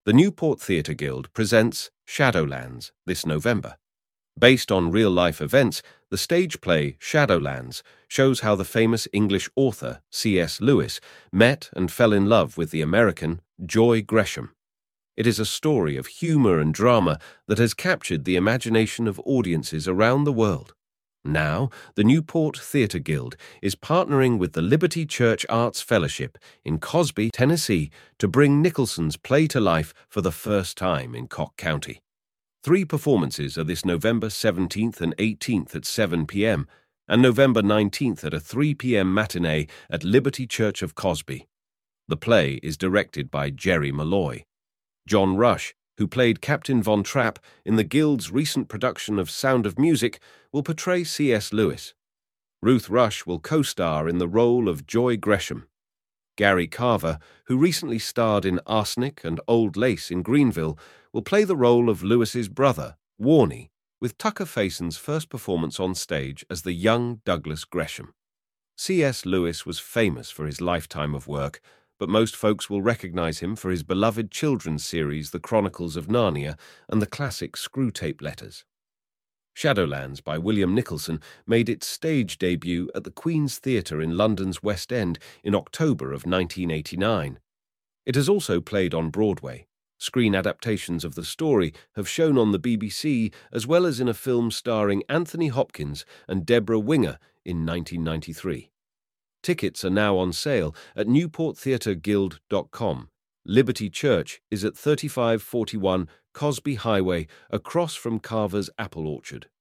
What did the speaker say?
The Newport Theatre Guild presents Shadowlands this November. Based on real-life events, the stage play Shadowlands shows how the famous English author C.S. Lewis met and fell in love with the American Joy Gresham. It is a story of humor and drama that has captured the imagination of audiences around the world. Now, the Newport Theatre Guild is partnering with the Liberty Church Arts Fellowship in Cosby, Tennessee, to bring Nicholson's play to life for the first time in Cocke County. 3 performances are this November 17th and 18th at 7 p.m. and November 19th at a 3 p.m. matinee at Liberty Church of Cosby. The play is directed by Jerry Malloy. John Rush, who played Captain Von Trapp in the Guild's recent production of Sound of Music, will portray C.S. Lewis. Ruth Rush will co-star in the role of Joy Gresham. Gary Carver, who recently starred in Arsenic and Old Lace in Greenville, will play the role of Lewis's brother, Warnie, with Tucker Fason's first performance on stage as the young Douglas Gresham. C.S. Lewis was famous for his lifetime of work, but most folks will recognize him for his beloved children's series The Chronicles of Narnia and the classic Screwtape Letters. Shadowlands by William Nicholson made its stage debut at the Queen's Theatre in London's West End in October of 1989. It has also played on Broadway. Screen adaptations of the story have shown on the BBC, as well as in a film starring Anthony Hopkins and Deborah Winger in 1993. Tickets are now on sale at newporttheatreguild.com. Liberty Church is at 3541 Cosby Highway, across from Carver's Apple Orchard.